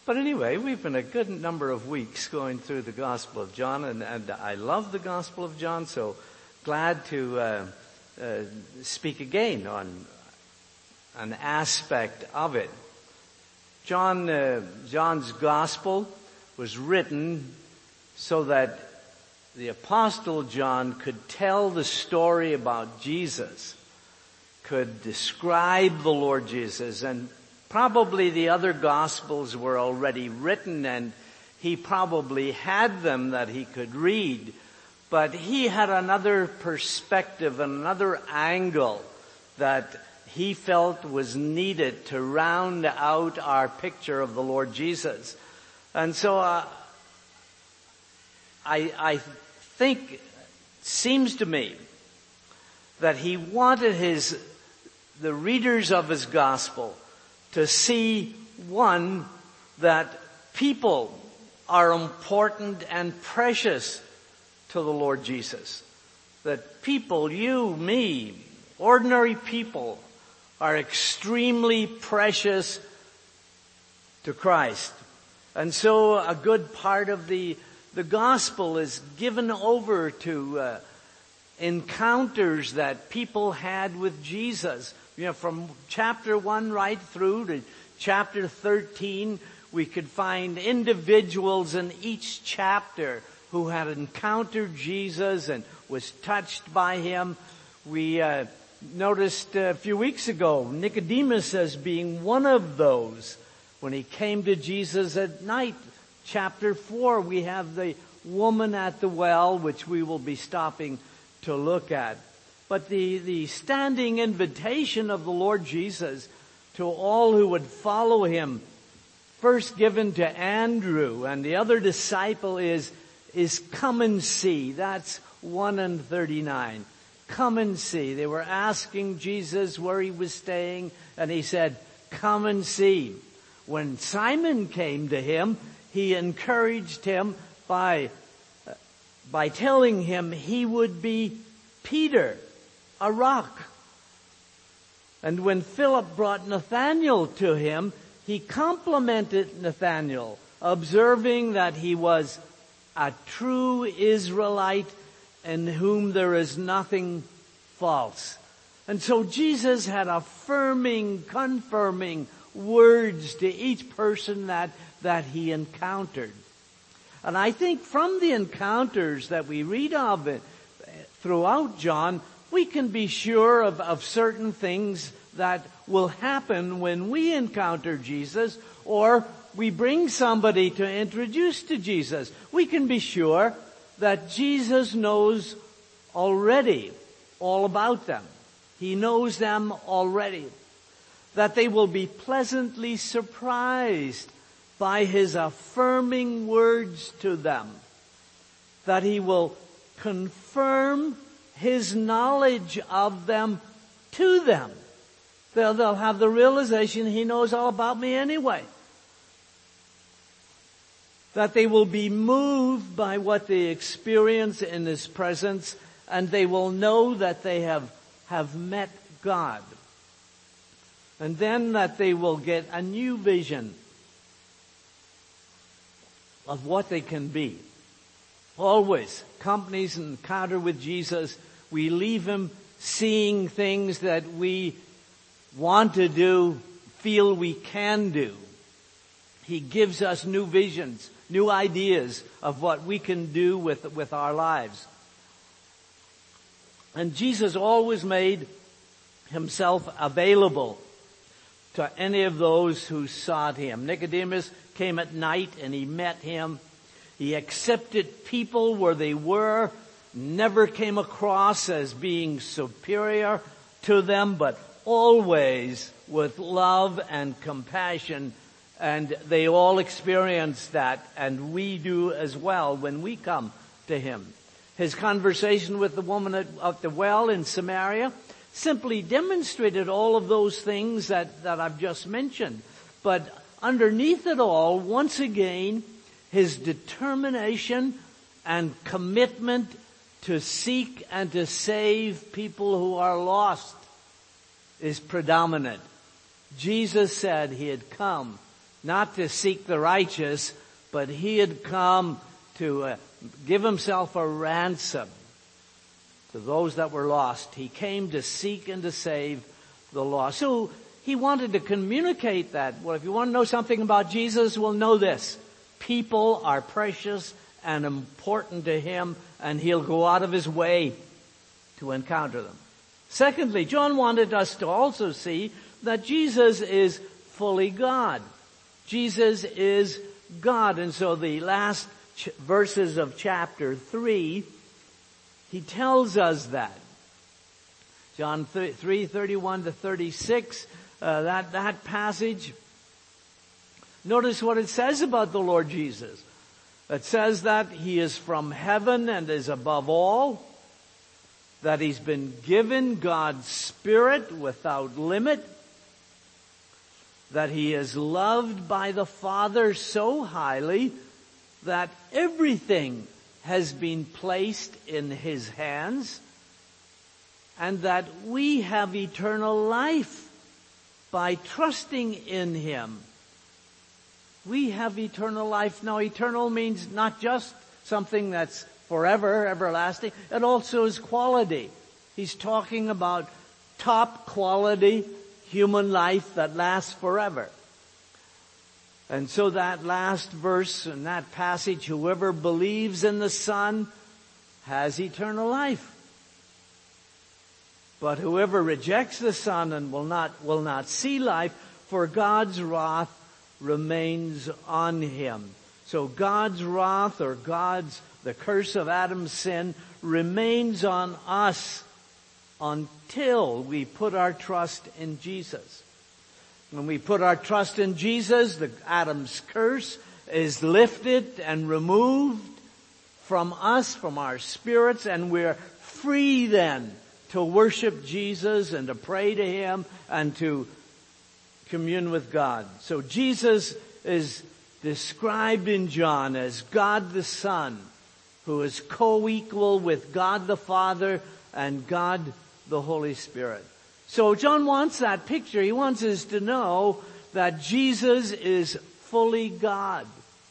But anyway, we've been a good number of weeks going through the Gospel of John, and I love the Gospel of John, so glad to speak again on an aspect of it. John's Gospel was written so that the Apostle John could tell the story about Jesus, could describe the Lord Jesus, and probably the other Gospels were already written and he probably had them that he could read, but he had another perspective and another angle that he felt was needed to round out our picture of the Lord Jesus. And so I think, seems to me, that he wanted the readers of his Gospel to see, one, that people are important and precious to the Lord Jesus. That people, you, me, ordinary people, are extremely precious to Christ. And so a good part of the gospel is given over to encounters that people had with Jesus. You know, from chapter 1 right through to chapter 13, we could find individuals in each chapter who had encountered Jesus and was touched by him. We noticed a few weeks ago Nicodemus as being one of those when he came to Jesus at night. Chapter 4, we have the woman at the well, which we will be stopping to look at. But the standing invitation of the Lord Jesus to all who would follow him, first given to Andrew, and the other disciple is come and see. That's 1:39. Come and see. They were asking Jesus where he was staying, and he said, come and see. When Simon came to him, he encouraged him by telling him he would be Peter, a rock. And when Philip brought Nathanael to him, he complimented Nathanael, observing that he was a true Israelite in whom there is nothing false. And so Jesus had affirming, confirming words to each person that he encountered. And I think from the encounters that we read of it throughout John, we can be sure of certain things that will happen when we encounter Jesus, or we bring somebody to introduce to Jesus. We can be sure that Jesus knows already all about them. He knows them already. That they will be pleasantly surprised by his affirming words to them. That he will confirm his knowledge of them to them. They'll have the realization he knows all about me anyway. That they will be moved by what they experience in his presence, and they will know that they have met God. And then that they will get a new vision of what they can be. Always, companies encounter with Jesus, we leave him seeing things that we want to do, feel we can do. He gives us new visions, new ideas of what we can do with our lives. And Jesus always made himself available to any of those who sought him. Nicodemus came at night and he met him. He accepted people where they were, never came across as being superior to them, but always with love and compassion. And they all experience that, and we do as well when we come to him. His conversation with the woman at the well in Samaria simply demonstrated all of those things that I've just mentioned. But underneath it all, once again, his determination and commitment to seek and to save people who are lost is predominant. Jesus said he had come not to seek the righteous, but he had come to give himself a ransom to those that were lost. He came to seek and to save the lost. So he wanted to communicate that. Well, if you want to know something about Jesus, well, know this. People are precious and important to him, and he'll go out of his way to encounter them. Secondly, John wanted us to also see that Jesus is fully God. Jesus is God. And so the last verses of chapter 3, he tells us that. John 3:31 to 36, that passage. Notice what it says about the Lord Jesus. It says that he is from heaven and is above all, that he's been given God's Spirit without limit, that he is loved by the Father so highly that everything has been placed in his hands, and that we have eternal life by trusting in him. We have eternal life. Now, eternal means not just something that's forever, everlasting. It also is quality. He's talking about top quality human life that lasts forever. And so that last verse in that passage, whoever believes in the Son has eternal life. But whoever rejects the Son and will not see life, for God's wrath remains on him. So God's wrath, or the curse of Adam's sin, remains on us until we put our trust in Jesus. When we put our trust in Jesus, Adam's curse is lifted and removed from us, from our spirits, and we're free then to worship Jesus and to pray to him and to commune with God. So Jesus is described in John as God the Son, who is co-equal with God the Father and God the Holy Spirit. So John wants that picture. He wants us to know that Jesus is fully God.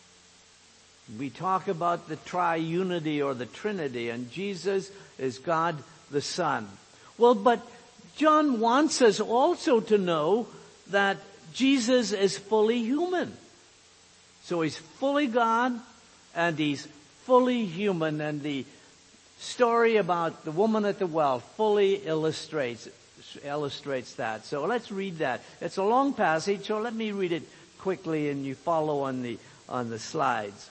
We talk about the triunity or the Trinity, and Jesus is God the Son. Well, but John wants us also to know that Jesus is fully human. So he's fully God and he's fully human, and the story about the woman at the well fully illustrates that. So let's read that. It's a long passage, so let me read it quickly and you follow on the slides.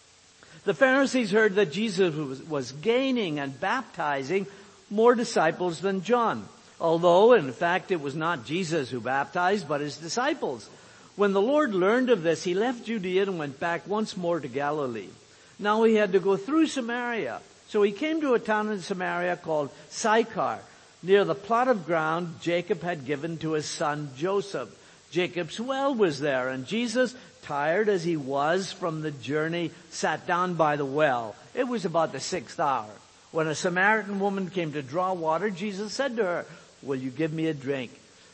The Pharisees heard that Jesus was gaining and baptizing more disciples than John, although in fact it was not Jesus who baptized, but his disciples. When the Lord learned of this, he left Judea and went back once more to Galilee. Now he had to go through Samaria. So he came to a town in Samaria called Sychar, near the plot of ground Jacob had given to his son Joseph. Jacob's well was there, and Jesus, tired as he was from the journey, sat down by the well. It was about the 6th hour. When a Samaritan woman came to draw water, Jesus said to her, "Will you give me a drink?"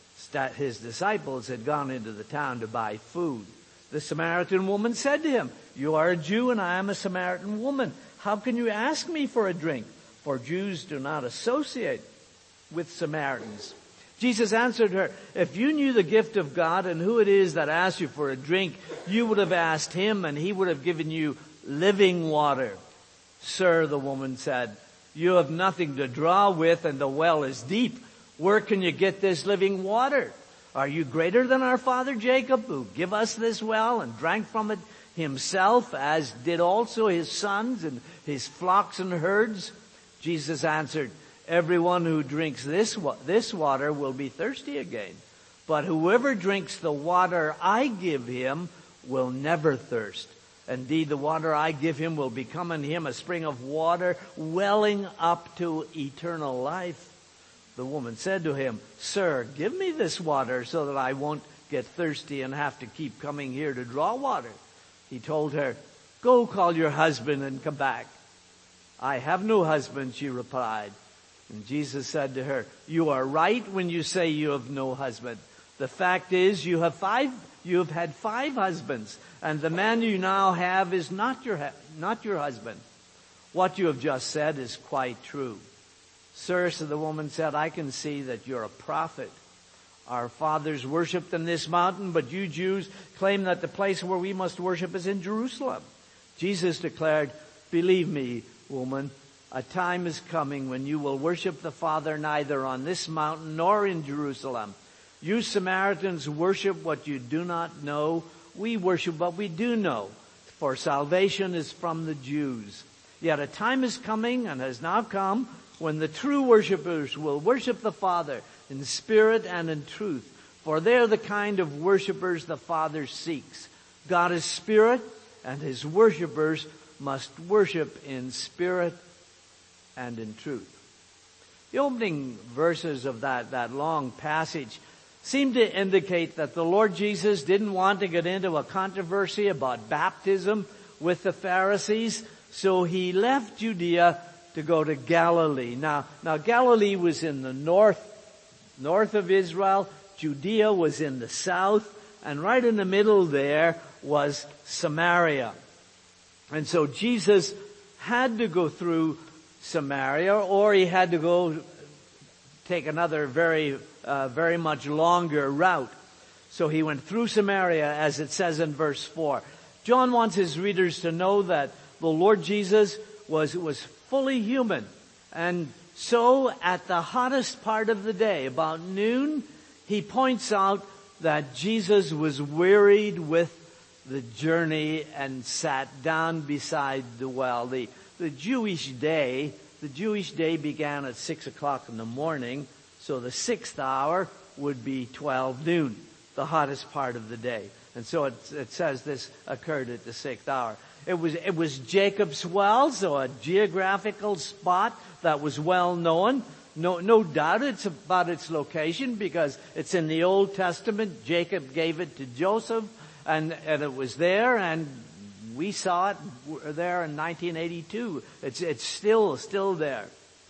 His disciples had gone into the town to buy food. The Samaritan woman said to him, "You are a Jew and I am a Samaritan woman. How can you ask me for a drink? For Jews do not associate with Samaritans." Jesus answered her, "If you knew the gift of God and who it is that asks you for a drink, you would have asked him and he would have given you living water." "Sir," the woman said, "you have nothing to draw with and the well is deep. Where can you get this living water? Are you greater than our father Jacob, who gave us this well and drank from it himself, as did also his sons and his flocks and herds?" Jesus answered, "Everyone who drinks this water will be thirsty again. But whoever drinks the water I give him will never thirst. Indeed, the water I give him will become in him a spring of water welling up to eternal life." The woman said to him, "Sir, give me this water so that I won't get thirsty and have to keep coming here to draw water." He told her, "Go call your husband and come back." "I have no husband," she replied. And Jesus said to her, "You are right when you say you have no husband. The fact is, you have five You have had 5 husbands, and the man you now have is not your husband. What you have just said is quite true." "Sir," so the woman said, "I can see that you're a prophet. Our fathers worshipped in this mountain, but you Jews claim that the place where we must worship is in Jerusalem." Jesus declared, "Believe me, woman, a time is coming when you will worship the Father neither on this mountain nor in Jerusalem. You Samaritans worship what you do not know. We worship what we do know, for salvation is from the Jews. Yet a time is coming and has now come when the true worshipers will worship the Father in spirit and in truth, for they're the kind of worshipers the Father seeks. God is spirit, and his worshipers must worship in spirit and in truth." The opening verses of that long passage seem to indicate that the Lord Jesus didn't want to get into a controversy about baptism with the Pharisees, so he left Judea to go to Galilee. Now Galilee was in the north of Israel. Judea was in the south, and right in the middle there was Samaria. And so Jesus had to go through Samaria, or he had to go take another very much longer route. So he went through Samaria, as it says in verse 4. John wants his readers to know that the Lord Jesus was fully human. And so at the hottest part of the day, about noon, he points out that Jesus was wearied with the journey and sat down beside the well. The Jewish day began at 6 o'clock in the morning, so the 6th hour would be 12 noon, the hottest part of the day. And so it says this occurred at the 6th hour. It was Jacob's well, so a geographical spot that was well known. No doubt it's about its location because it's in the Old Testament. Jacob gave it to Joseph, and it was there, and we saw it there in 1982. It's still there.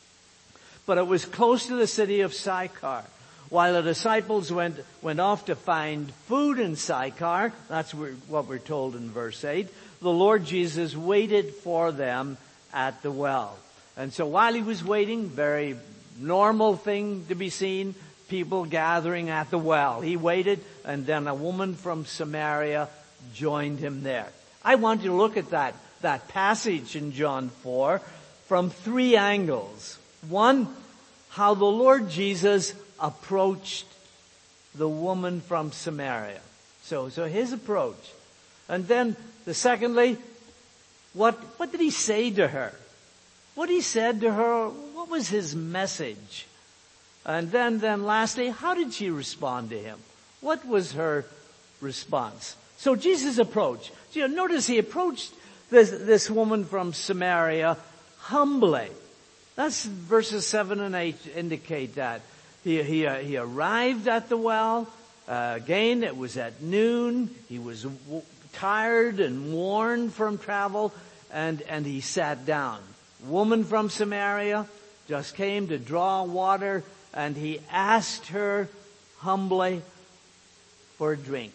But it was close to the city of Sychar. While the disciples went off to find food in Sychar, that's what we're told in verse 8, the Lord Jesus waited for them at the well. And so while he was waiting, very normal thing to be seen, people gathering at the well. He waited, and then a woman from Samaria joined him there. I want you to look at that passage in John 4 from 3 angles. One, how the Lord Jesus approached the woman from Samaria. So his approach. And then secondly, what did he say to her? What he said to her, what was his message? And then lastly, how did she respond to him? What was her response? So Jesus' approach. Notice he approached this woman from Samaria humbly. That's verses 7 and 8 indicate that. He arrived at the well. Again, it was at noon. He was tired and worn from travel, and he sat down. Woman from Samaria just came to draw water, and he asked her humbly for a drink.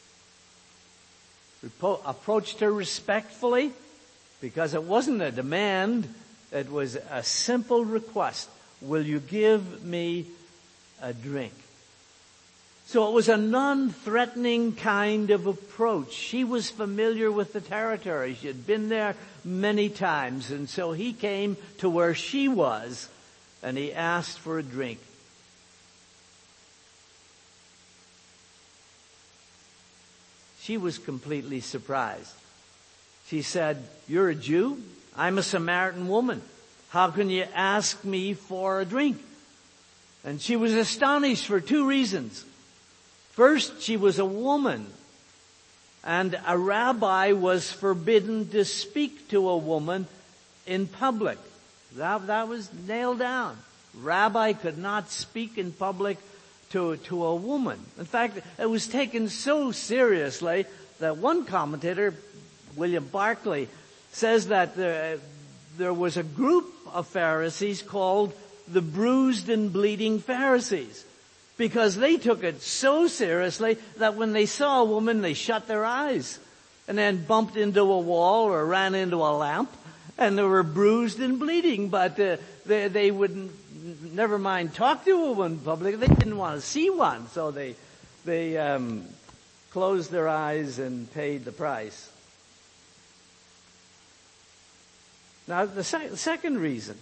Approached her respectfully, because it wasn't a demand, it was a simple request. Will you give me a drink? So it was a non-threatening kind of approach. She was familiar with the territory. She had been there many times. And so he came to where she was and he asked for a drink. She was completely surprised. She said, "You're a Jew? I'm a Samaritan woman. How can you ask me for a drink?" And she was astonished for 2 reasons. First, she was a woman, and a rabbi was forbidden to speak to a woman in public. That was nailed down. Rabbi could not speak in public to a woman. In fact, it was taken so seriously that one commentator, William Barclay, says that there was a group of Pharisees called the bruised and bleeding Pharisees. because they took it so seriously that when they saw a woman, they shut their eyes and then bumped into a wall or ran into a lamp, and they were bruised and bleeding. But they wouldn't, never mind talk to a woman publicly. They didn't want to see one, so they closed their eyes and paid the price. Now, the second reason,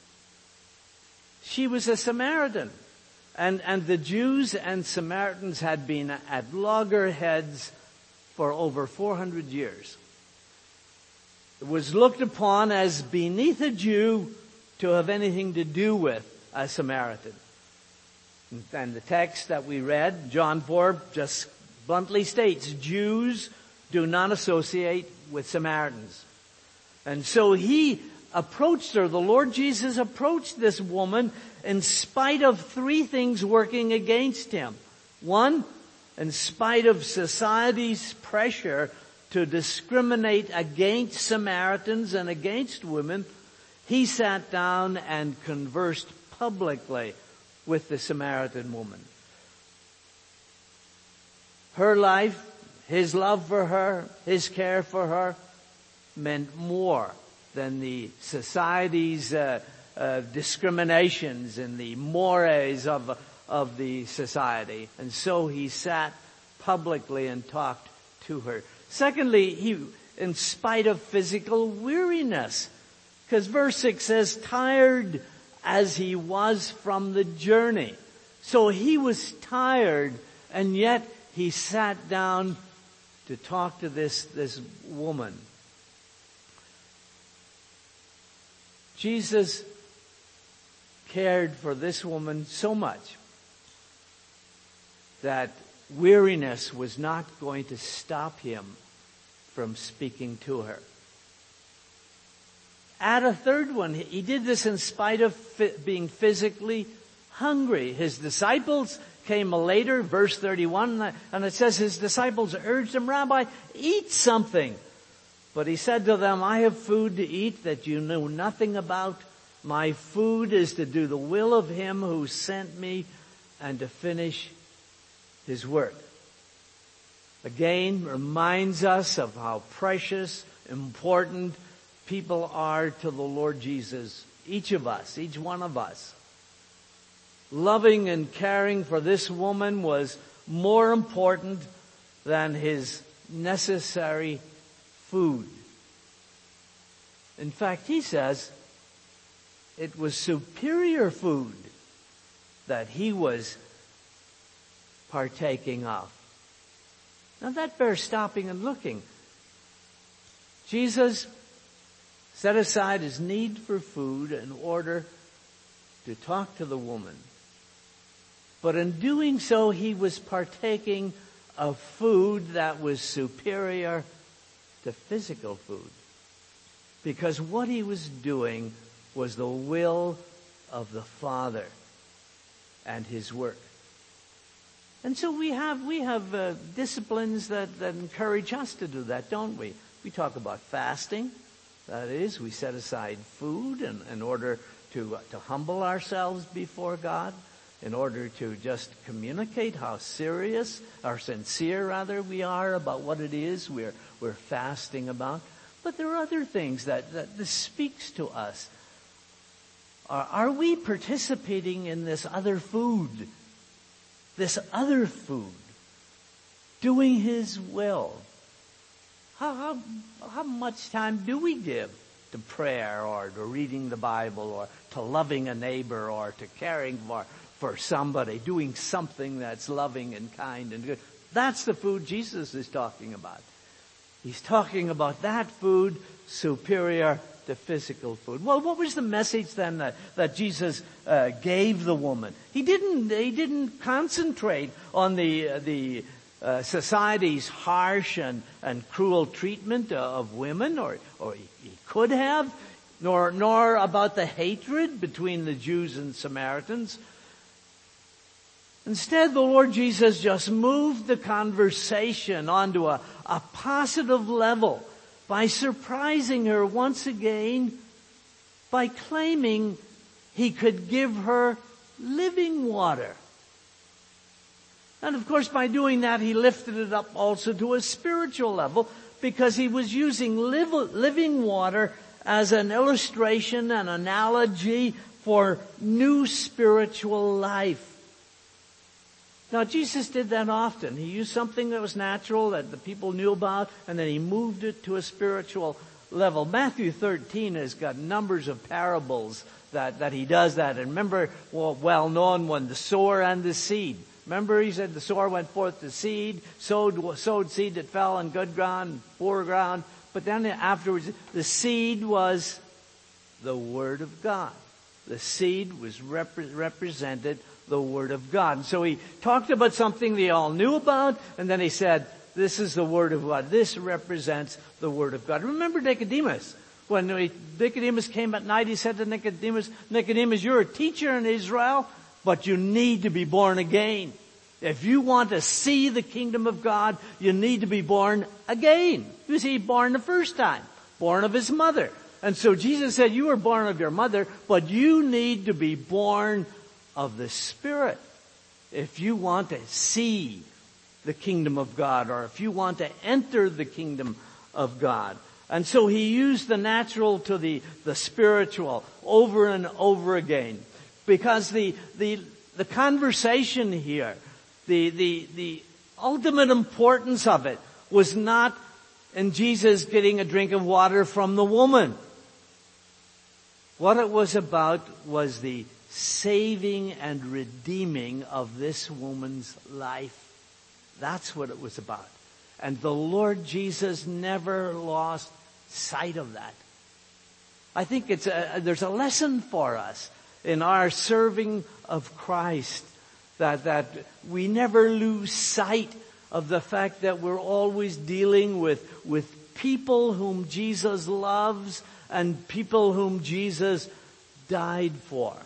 she was a Samaritan. And the Jews and Samaritans had been at loggerheads for over 400 years. It was looked upon as beneath a Jew to have anything to do with a Samaritan. And the text that we read, John 4, just bluntly states, Jews do not associate with Samaritans. And so he approached her, the Lord Jesus approached this woman in spite of three things working against him. One, in spite of society's pressure to discriminate against Samaritans and against women, he sat down and conversed publicly with the Samaritan woman. Her life, his love for her, his care for her, meant more than the society's discriminations and the mores of the society. And so he sat publicly and talked to her. Secondly, he, in spite of physical weariness, because verse 6 says, tired as he was from the journey. So he was tired, and yet he sat down to talk to this woman. Jesus cared for this woman so much that weariness was not going to stop him from speaking to her. Add a third one. He did this in spite of being physically hungry. His disciples came later, verse 31, and it says his disciples urged him, Rabbi, eat something. But he said to them, I have food to eat that you know nothing about. My food is to do the will of him who sent me and to finish his work. Again, reminds us of how precious, important people are to the Lord Jesus. Each of us, each one of us. Loving and caring for this woman was more important than his necessary food. In fact, he says it was superior food that he was partaking of. Now that bears stopping and looking. Jesus set aside his need for food in order to talk to the woman. But in doing so, he was partaking of food that was superior to physical food. Because what he was doing was the will of the Father and his work. And so we have disciplines that encourage us to do that, don't we? We talk about fasting. That is, we set aside food in order to humble ourselves before God, in order to just communicate how serious, or sincere rather, we are about what it is we're fasting about. But there are other things that this speaks to us. Are we participating in this other food? This other food, doing his will. How much time do we give to prayer or to reading the Bible or to loving a neighbor or to caring for somebody, doing something that's loving and kind and good? That's the food Jesus is talking about. He's talking about that food superior to physical food. Well, what was the message then that Jesus gave the woman? He didn't concentrate on the society's harsh and cruel treatment of women, or he could have, nor about the hatred between the Jews and Samaritans. Instead, the Lord Jesus just moved the conversation onto a positive level by surprising her once again by claiming he could give her living water. And of course, by doing that, he lifted it up also to a spiritual level, because he was using living water as an illustration, an analogy for new spiritual life. Now, Jesus did that often. He used something that was natural, that the people knew about, and then he moved it to a spiritual level. Matthew 13 has got numbers of parables that he does that. And remember, well known one, the sower and the seed. Remember, he said the sower went forth to seed, sowed seed that fell on good ground, poor ground. But then afterwards, the seed was the Word of God. The seed was represented the Word of God. And so he talked about something they all knew about, and then he said, this is the Word of God. This represents the Word of God. Remember Nicodemus. When Nicodemus came at night, he said to Nicodemus, Nicodemus, you're a teacher in Israel, but you need to be born again. If you want to see the kingdom of God, you need to be born again. You see, born the first time, born of his mother. And so Jesus said, you were born of your mother, but you need to be born of the Spirit if you want to see the kingdom of God, or if you want to enter the kingdom of God. And so he used the natural to the spiritual over and over again. Because the conversation here, the ultimate importance of it was not in Jesus getting a drink of water from the woman. What it was about was the saving and redeeming of this woman's life. That's what it was about. And the Lord Jesus never lost sight of that. I think there's a lesson for us in our serving of Christ, that we never lose sight of the fact that we're always dealing with people whom Jesus loves and people whom Jesus died for.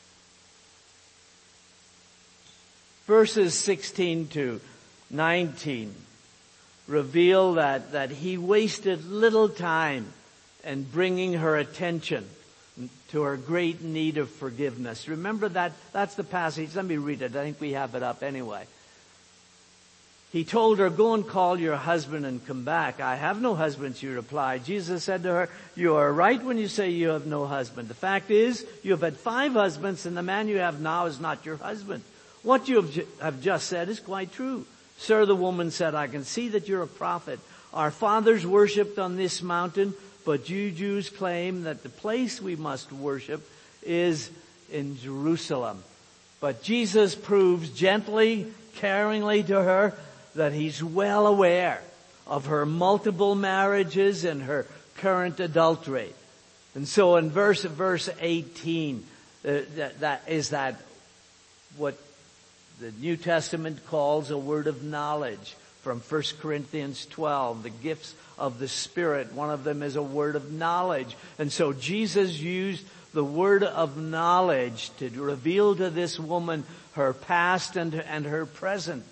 Verses 16 to 19 reveal that he wasted little time in bringing her attention to her great need of forgiveness. Remember that's the passage. Let me read it. I think we have it up anyway. He told her, go and call your husband and come back. I have no husband, she replied. Jesus said to her, you are right when you say you have no husband. The fact is, you have had 5 husbands, and the man you have now is not your husband. What you have just said is quite true. Sir, the woman said, I can see that you're a prophet. Our fathers worshipped on this mountain, but you Jews claim that the place we must worship is in Jerusalem. But Jesus proves gently, caringly to her that he's well aware of her multiple marriages and her current adultery. And so in verse 18, that is what the New Testament calls a word of knowledge from 1 Corinthians 12, the gifts of the Spirit. One of them is a word of knowledge. And so Jesus used the word of knowledge to reveal to this woman her past and her present.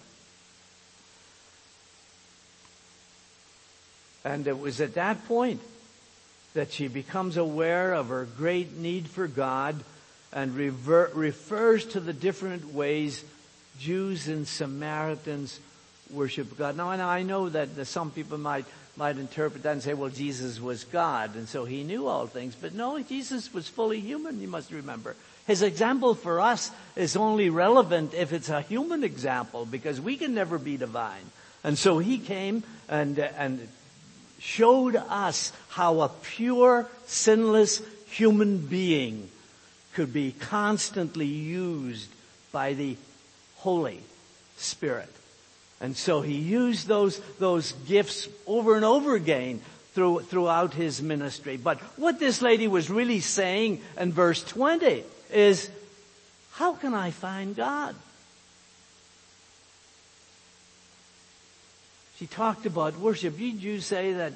And it was at that point that she becomes aware of her great need for God and refers to the different ways Jews and Samaritans worship God. Now I know that some people might interpret that and say, well, Jesus was God, and so he knew all things. But no, Jesus was fully human, you must remember. His example for us is only relevant if it's a human example, because we can never be divine. And so he came and showed us how a pure, sinless human being could be constantly used by the Holy Spirit. And so he used those gifts over and over again throughout his ministry. But what this lady was really saying in verse 20 is, how can I find God? She talked about worship. You Jews say that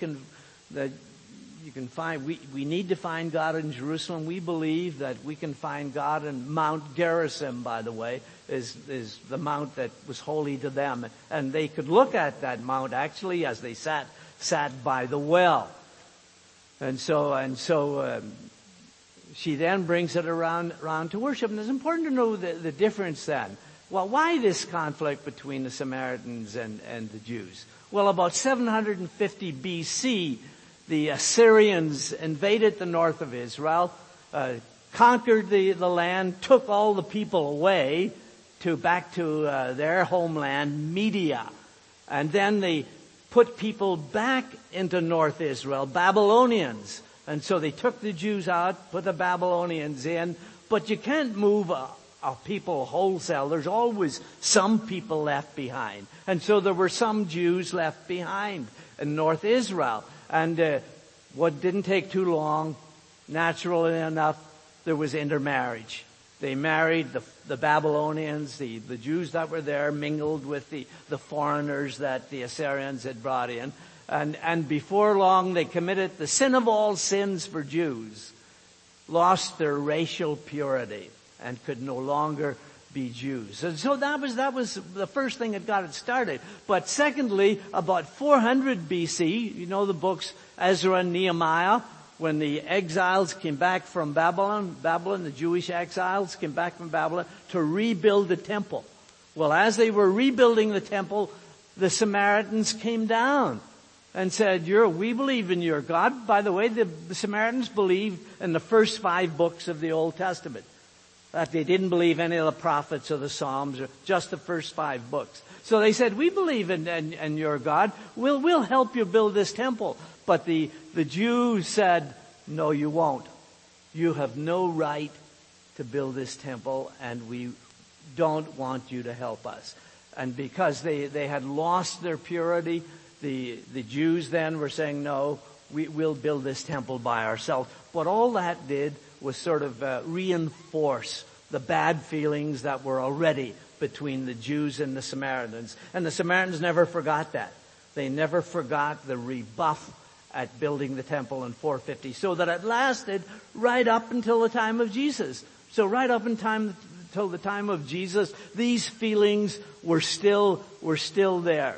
we need to find God in Jerusalem. We believe that we can find God in Mount Gerizim, by the way, is the mount that was holy to them. And they could look at that mount actually as they sat by the well. And so she then brings it around to worship. And it's important to know the difference then. Well, why this conflict between the Samaritans and the Jews? Well, about 750 BC, the Assyrians invaded the north of Israel, conquered the land, took all the people away back to their homeland, Media. And then they put people back into North Israel, Babylonians. And so they took the Jews out, put the Babylonians in. But you can't move a people wholesale. There's always some people left behind. And so there were some Jews left behind in North Israel. And what didn't take too long, naturally enough, there was intermarriage. They married the Babylonians, the Jews that were there mingled with the foreigners that the Assyrians had brought in. And before long they committed the sin of all sins for Jews, lost their racial purity and could no longer be Jews. And so that was the first thing that got it started. But secondly, about 400 BC, you know the books Ezra and Nehemiah, when the exiles came back from Babylon, the Jewish exiles came back from Babylon to rebuild the temple. Well, as they were rebuilding the temple, the Samaritans came down and said, we believe in your God. By the way, the Samaritans believed in the first 5 books of the Old Testament. That they didn't believe any of the prophets or the Psalms, or just the first 5 books. So they said, we believe in your God. We'll help you build this temple. But the Jews said, no, you won't. You have no right to build this temple, and we don't want you to help us. And because they had lost their purity, the Jews then were saying, no, we'll build this temple by ourselves. But all that did was sort of reinforce the bad feelings that were already between the Jews and the Samaritans. And the Samaritans never forgot that. They never forgot the rebuff at building the temple in 450. So that it lasted right up until the time of Jesus. So right up until the time of Jesus, these feelings were still there.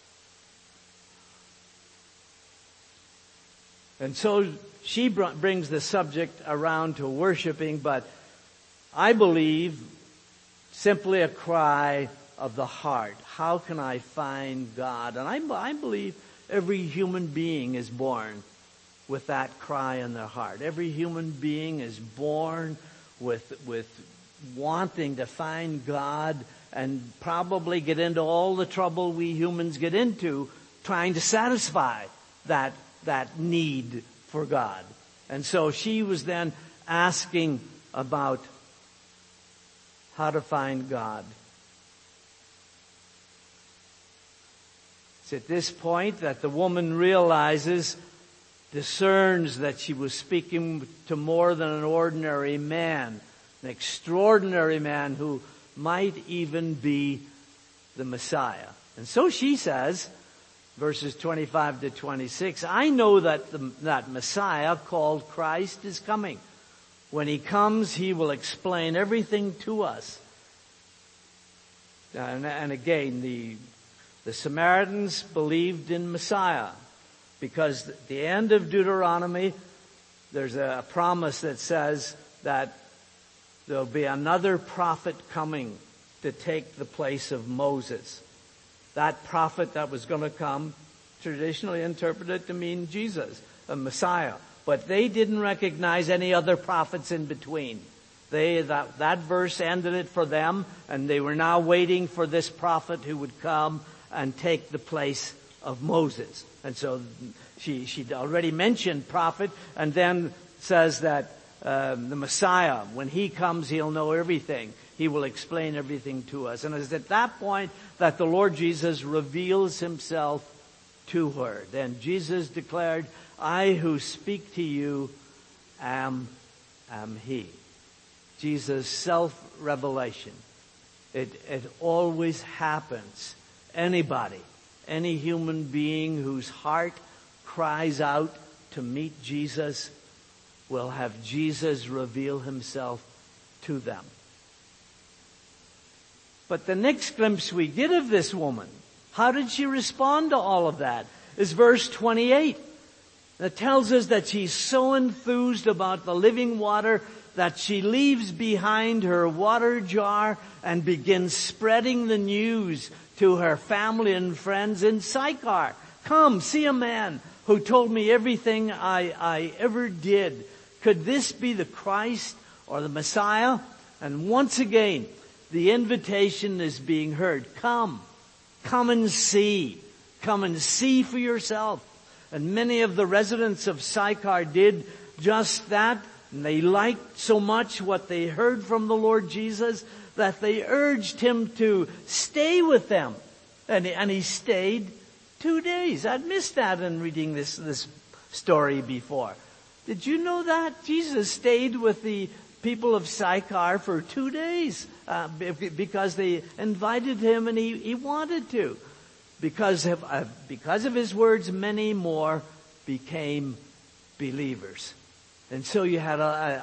And so she brings the subject around to worshiping, but I believe simply a cry of the heart. How can I find God? And I believe every human being is born with that cry in their heart. Every human being is born with wanting to find God and probably get into all the trouble we humans get into trying to satisfy that need for God. And so she was then asking about how to find God. It's at this point that the woman discerns that she was speaking to more than an ordinary man, an extraordinary man who might even be the Messiah. And so she says, verses 25 to 26, I know that Messiah called Christ is coming. When he comes, he will explain everything to us. And again, the Samaritans believed in Messiah because at the end of Deuteronomy, there's a promise that says that there'll be another prophet coming to take the place of Moses. That prophet that was going to come, traditionally interpreted to mean Jesus, a Messiah. But they didn't recognize any other prophets in between. That verse ended it for them, and they were now waiting for this prophet who would come and take the place of Moses. And so she'd already mentioned prophet, and then says that the Messiah, when he comes, he'll know everything. He will explain everything to us. And it's at that point that the Lord Jesus reveals himself to her. Then Jesus declared, I who speak to you am he. Jesus' self-revelation. It always happens. Anybody, any human being whose heart cries out to meet Jesus will have Jesus reveal himself to them. But the next glimpse we get of this woman, how did she respond to all of that, is verse 28. That tells us that she's so enthused about the living water that she leaves behind her water jar and begins spreading the news to her family and friends in Sychar. Come, see a man who told me everything I ever did. Could this be the Christ or the Messiah? And once again, the invitation is being heard. Come and see. Come and see for yourself. And many of the residents of Sychar did just that. And they liked so much what they heard from the Lord Jesus that they urged him to stay with them. And he stayed 2 days. I'd missed that in reading this story before. Did you know that? Jesus stayed with the people of Sychar for 2 days because they invited him and he wanted to. Because of his words, many more became believers. And so you had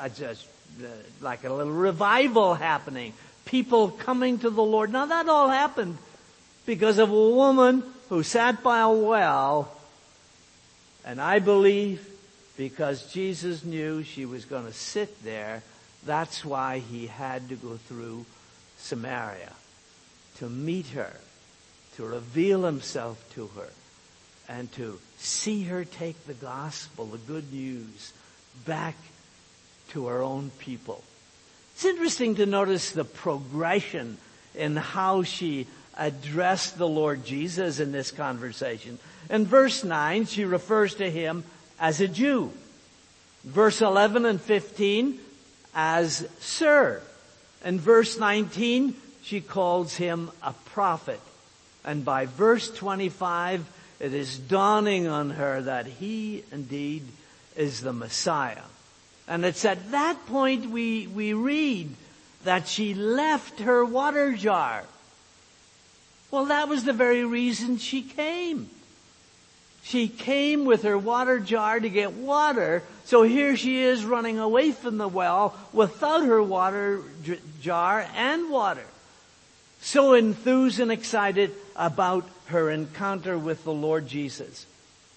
like a little revival happening. People coming to the Lord. Now that all happened because of a woman who sat by a well. And I believe because Jesus knew she was going to sit there, that's why he had to go through Samaria to meet her, to reveal himself to her, and to see her take the gospel, the good news, back to her own people. It's interesting to notice the progression in how she addressed the Lord Jesus in this conversation. In verse 9, she refers to him as a Jew. Verse 11 and 15, as Sir. In verse 19, she calls him a prophet. And by verse 25, it is dawning on her that he indeed is the Messiah. And it's at that point we read that she left her water jar. Well, that was the very reason she came. She came with her water jar to get water. So here she is running away from the well without her water jar and water. So enthused and excited about her encounter with the Lord Jesus.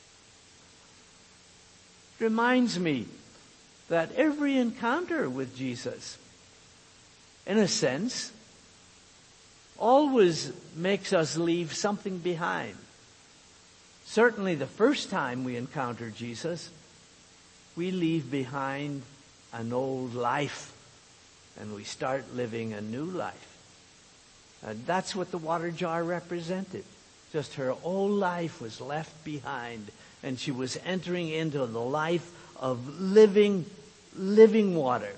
It reminds me that every encounter with Jesus, in a sense, always makes us leave something behind. Certainly the first time we encounter Jesus, we leave behind an old life and we start living a new life. And that's what the water jar represented. Just her old life was left behind and she was entering into the life of living water.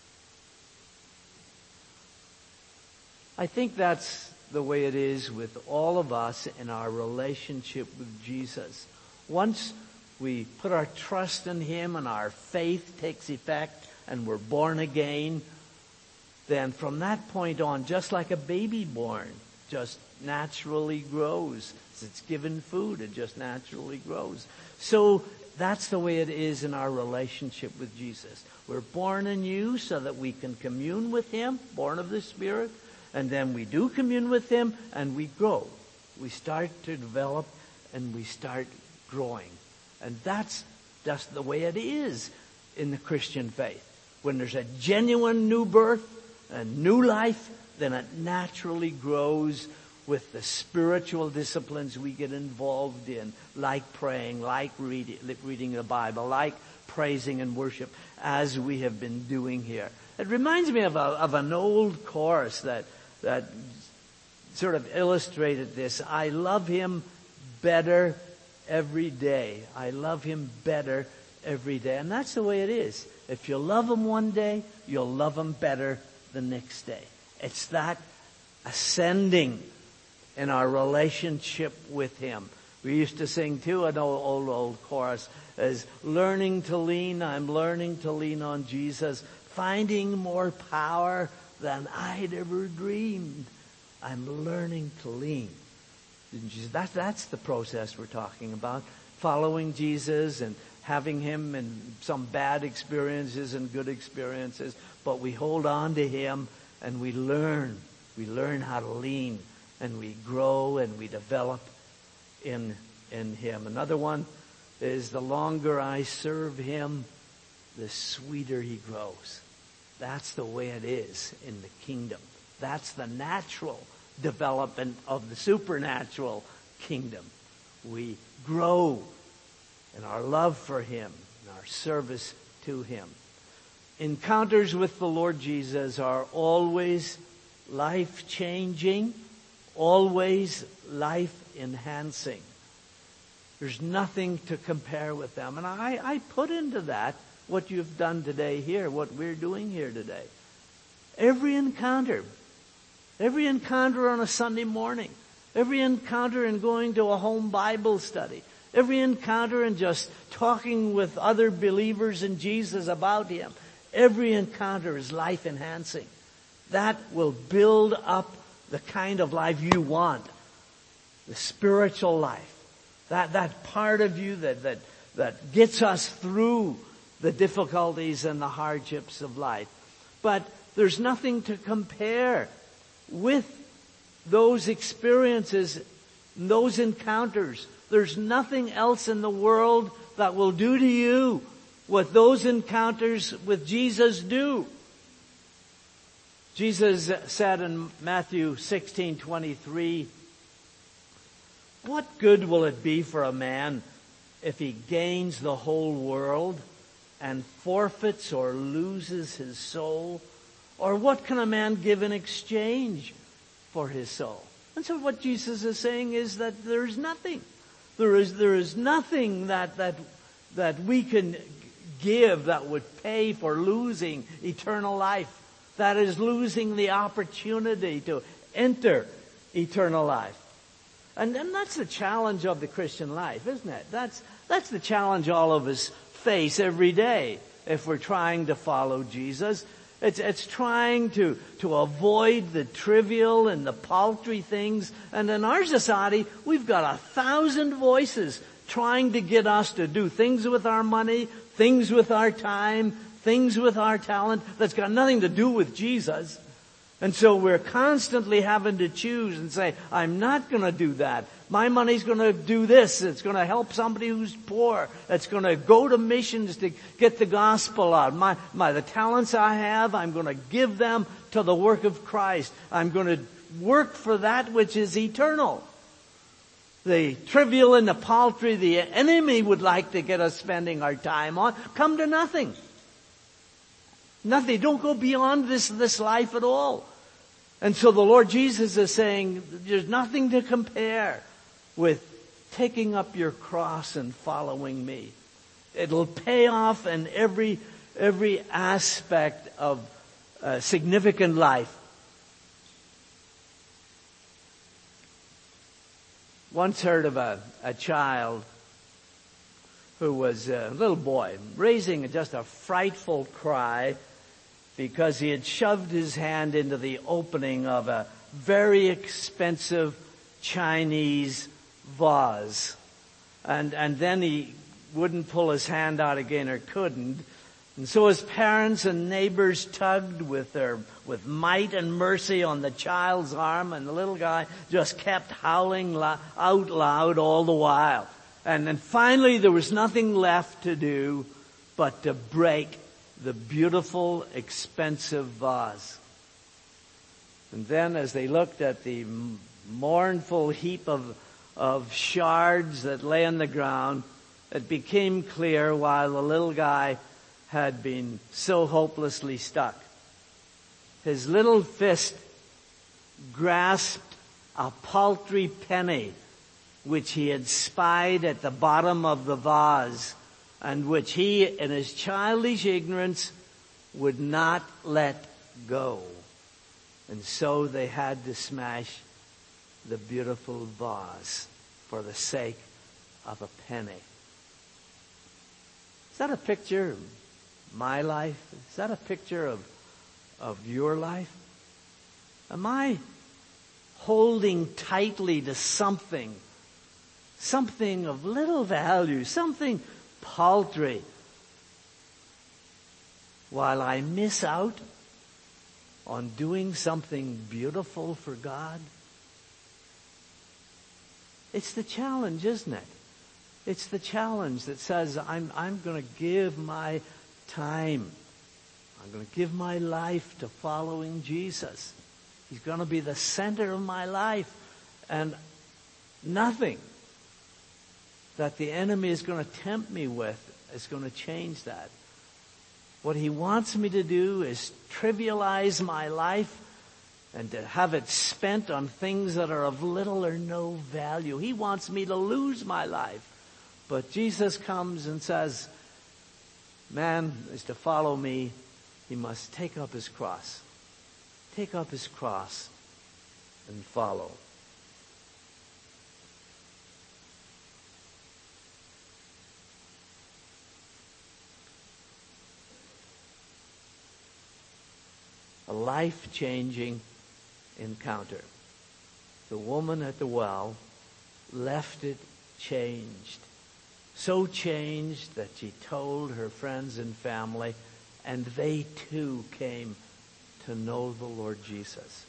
I think that's the way it is with all of us in our relationship with Jesus. Once we put our trust in him and our faith takes effect and we're born again, then from that point on, just like a baby born, just naturally grows. As it's given food, it just naturally grows. So that's the way it is in our relationship with Jesus. We're born anew so that we can commune with him, born of the Spirit, and then we do commune with him and we grow. We start to develop and we start growing. And that's just the way it is in the Christian faith. When there's a genuine new birth, a new life, then it naturally grows with the spiritual disciplines we get involved in, like praying, like reading the Bible, like praising and worship, as we have been doing here. It reminds me of an old chorus that sort of illustrated this. I love him better every day. I love him better every day. And that's the way it is. If you love him one day, you'll love him better the next day. It's that ascending in our relationship with him. We used to sing too an old chorus as learning to lean. I'm learning to lean on Jesus, finding more power than I'd ever dreamed. I'm learning to lean. That's the process we're talking about. Following Jesus and having him in some bad experiences and good experiences. But we hold on to him and we learn. We learn how to lean and we grow and we develop in him. Another one is the longer I serve him, the sweeter he grows. That's the way it is in the kingdom. That's the natural development of the supernatural kingdom. We grow in our love for Him, in our service to Him. Encounters with the Lord Jesus are always life-changing, always life-enhancing. There's nothing to compare with them. And I put into that what you've done today here, what we're doing here today. Every encounter on a Sunday morning, every encounter in going to a home Bible study, every encounter in just talking with other believers in Jesus about Him, every encounter is life-enhancing. That will build up the kind of life you want, the spiritual life. That part of you that gets us through the difficulties and the hardships of life. But there's nothing to compare with those experiences, those encounters. There's nothing else in the world that will do to you what those encounters with Jesus do. Jesus said in Matthew 16:23, "What good will it be for a man if he gains the whole world and forfeits or loses his soul? Or what can a man give in exchange for his soul?" And so what Jesus is saying is that there is nothing. There is nothing that we can give that would pay for losing eternal life. That is losing the opportunity to enter eternal life. And that's the challenge of the Christian life, isn't it? That's the challenge all of us face every day if we're trying to follow Jesus. It's trying to avoid the trivial and the paltry things. And in our society, we've got 1,000 voices trying to get us to do things with our money, things with our time, things with our talent that's got nothing to do with Jesus. And so we're constantly having to choose and say, I'm not going to do that. My money's going to do this. It's going to help somebody who's poor. It's going to go to missions to get the gospel out. The talents I have, I'm going to give them to the work of Christ. I'm going to work for that which is eternal. The trivial and the paltry, the enemy would like to get us spending our time on, come to nothing. Nothing. Don't go beyond this life at all. And so the Lord Jesus is saying, there's nothing to compare with taking up your cross and following me. It'll pay off in every aspect of significant life. Once heard of a child who was a little boy raising just a frightful cry because he had shoved his hand into the opening of a very expensive Chinese vase. And then he wouldn't pull his hand out again, or couldn't. And so his parents and neighbors tugged with might and mercy on the child's arm, and the little guy just kept howling out loud all the while. And then finally there was nothing left to do but to break the beautiful, expensive vase. And then as they looked at the mournful heap of shards that lay on the ground, it became clear why the little guy had been so hopelessly stuck. His little fist grasped a paltry penny which he had spied at the bottom of the vase, and which he, in his childish ignorance, would not let go. And so they had to smash the beautiful vase for the sake of a penny. Is that a picture of my life? Is that a picture of your life? Am I holding tightly to something of little value, something paltry, while I miss out on doing something beautiful for God? It's the challenge, isn't it? It's the challenge that says I'm going to give my time. I'm going to give my life to following Jesus. He's going to be the center of my life. And nothing that the enemy is going to tempt me with is going to change that. What he wants me to do is trivialize my life and to have it spent on things that are of little or no value. He wants me to lose my life. But Jesus comes and says, man is to follow me, he must take up his cross. Take up his cross and follow. A life-changing encounter. The woman at the well left it changed. So changed that she told her friends and family, and they too came to know the Lord Jesus.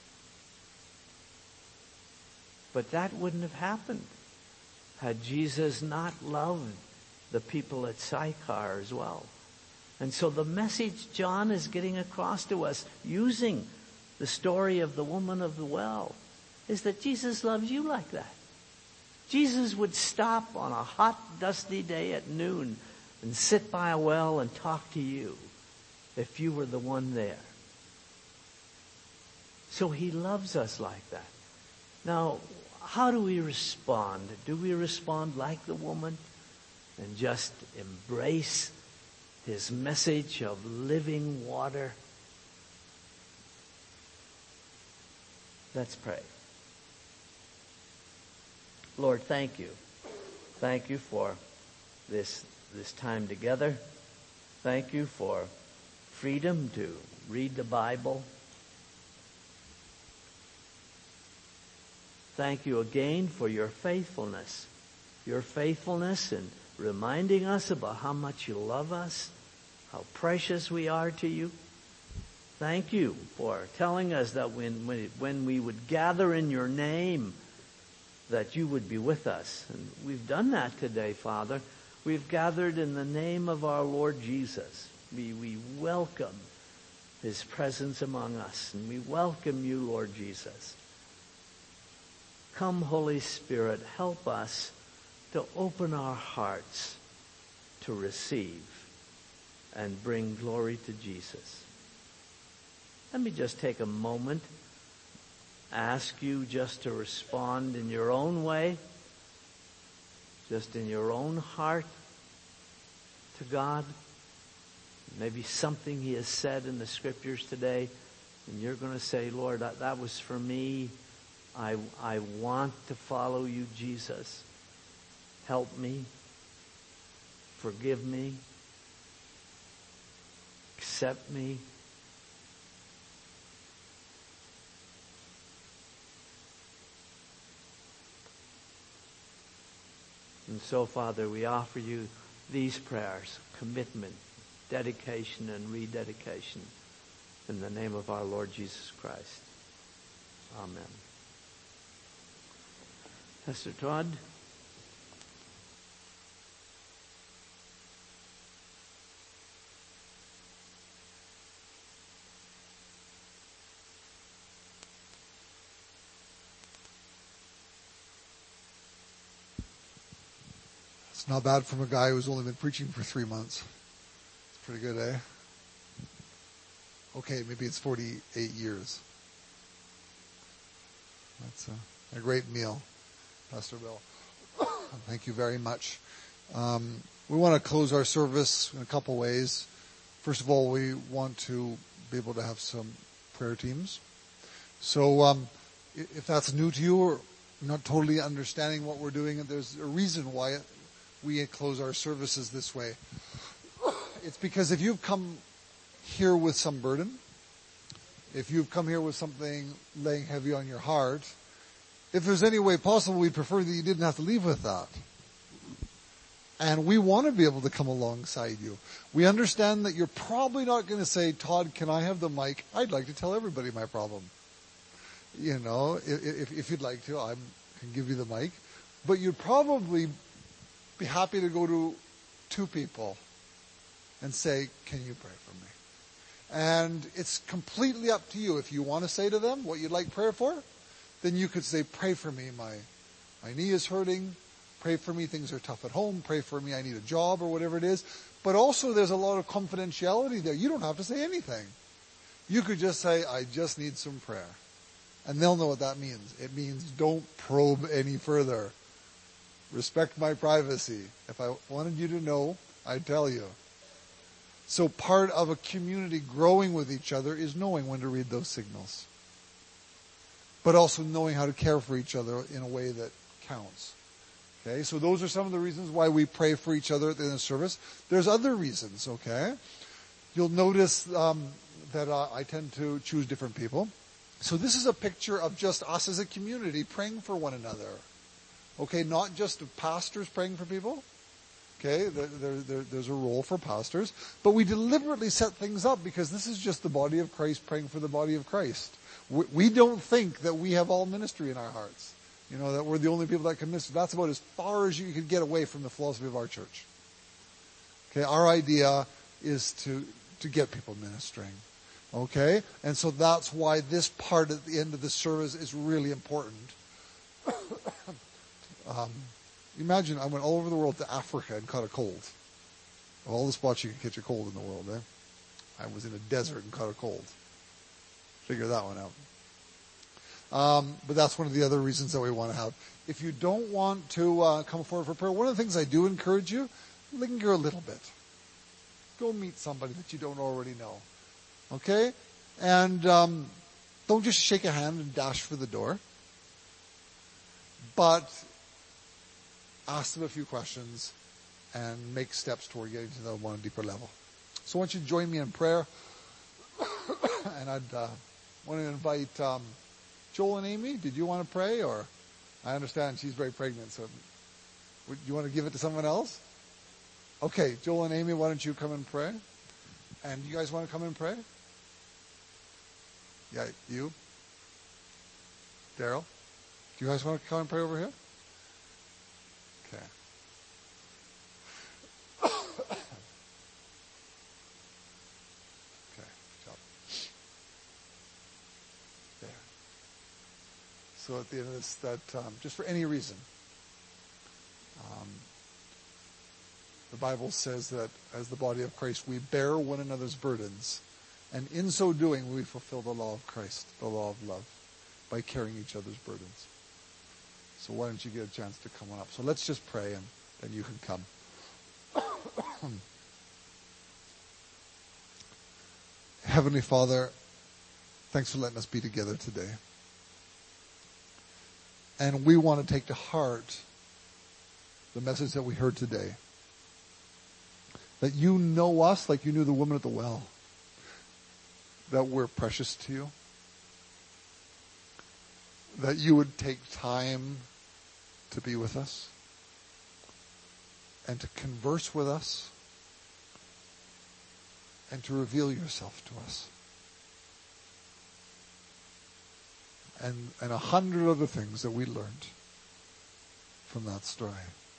But that wouldn't have happened had Jesus not loved the people at Sychar as well. And so the message John is getting across to us using the story of the woman of the well is that Jesus loves you like that. Jesus would stop on a hot, dusty day at noon and sit by a well and talk to you if you were the one there. So he loves us like that. Now, how do we respond? Do we respond like the woman and just embrace his message of living water? Let's pray. Lord, thank you. Thank you for this time together. Thank you for freedom to read the Bible. Thank you again for your faithfulness. Your faithfulness in reminding us about how much you love us, how precious we are to you. Thank you for telling us that when we would gather in your name, that you would be with us. And we've done that today, Father. We've gathered in the name of our Lord Jesus. We welcome his presence among us, and we welcome you, Lord Jesus. Come, Holy Spirit, help us to open our hearts to receive and bring glory to Jesus. Let me just take a moment, ask you just to respond in your own way, just in your own heart to God. Maybe something he has said in the scriptures today, and you're going to say, Lord, that was for me. I want to follow you, Jesus. Help me. Forgive me. Accept me. And so, Father, we offer you these prayers, commitment, dedication, and rededication in the name of our Lord Jesus Christ. Amen. Pastor Todd. It's not bad from a guy who's only been preaching for 3 months. It's pretty good, eh? Okay, maybe it's 48 years. That's a great meal, Pastor Bill. Thank you very much. We want to close our service in a couple ways. First of all, we want to be able to have some prayer teams. So if that's new to you or not totally understanding what we're doing, there's a reason why we close our services this way. It's because if you've come here with some burden, if you've come here with something laying heavy on your heart, if there's any way possible, we'd prefer that you didn't have to leave with that. And we want to be able to come alongside you. We understand that you're probably not going to say, Todd, can I have the mic? I'd like to tell everybody my problem. You know, if you'd like to, I can give you the mic. But you'd probably be happy to go to 2 people and say, can you pray for me? And it's completely up to you. If you want to say to them what you'd like prayer for, then you could say, pray for me, my knee is hurting. Pray for me, things are tough at home. Pray for me, I need a job, or whatever it is. But also there's a lot of confidentiality there. You don't have to say anything. You could just say, I just need some prayer. And they'll know what that means. It means don't probe any further. Respect my privacy. If I wanted you to know, I'd tell you. So part of a community growing with each other is knowing when to read those signals. But also knowing how to care for each other in a way that counts. Okay, so those are some of the reasons why we pray for each other at the end of the service. There's other reasons, okay? You'll notice that I tend to choose different people. So this is a picture of just us as a community praying for one another. Okay, not just of pastors praying for people. Okay, there's a role for pastors. But we deliberately set things up because this is just the body of Christ praying for the body of Christ. We don't think that we have all ministry in our hearts. You know, that we're the only people that can minister. That's about as far as you could get away from the philosophy of our church. Okay, our idea is to get people ministering. Okay? And so that's why this part at the end of the service is really important. Imagine I went all over the world to Africa and caught a cold. Of all the spots you can catch a cold in the world, eh? I was in a desert and caught a cold. Figure that one out. But that's one of the other reasons that we want to have. If you don't want to come forward for prayer, one of the things I do encourage you, linger a little bit. Go meet somebody that you don't already know. Okay? And don't just shake a hand and dash for the door. But ask them a few questions and make steps toward getting to them on a deeper level. So I want you to join me in prayer. And I'd want to invite Joel and Amy. Did you want to pray? Or I understand she's very pregnant, so would you want to give it to someone else? Okay, Joel and Amy, why don't you come and pray? And you guys want to come and pray? Yeah, you? Daryl? Do you guys want to come and pray over here? Okay. Okay, good job. There. So at the end of this, just for any reason, the Bible says that as the body of Christ, we bear one another's burdens, and in so doing, we fulfill the law of Christ, the law of love, by carrying each other's burdens. So why don't you get a chance to come on up? So let's just pray, and then you can come. Heavenly Father, thanks for letting us be together today. And we want to take to heart the message that we heard today. That you know us like you knew the woman at the well. That we're precious to you. That you would take time to be with us. And to converse with us. And to reveal yourself to us. And 100 other things that we learned from that story.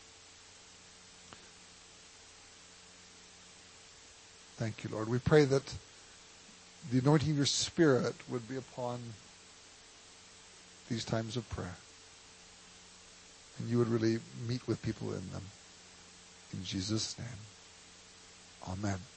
Thank you, Lord. We pray that the anointing of your Spirit would be upon these times of prayer. And you would really meet with people in them. In Jesus' name. Amen.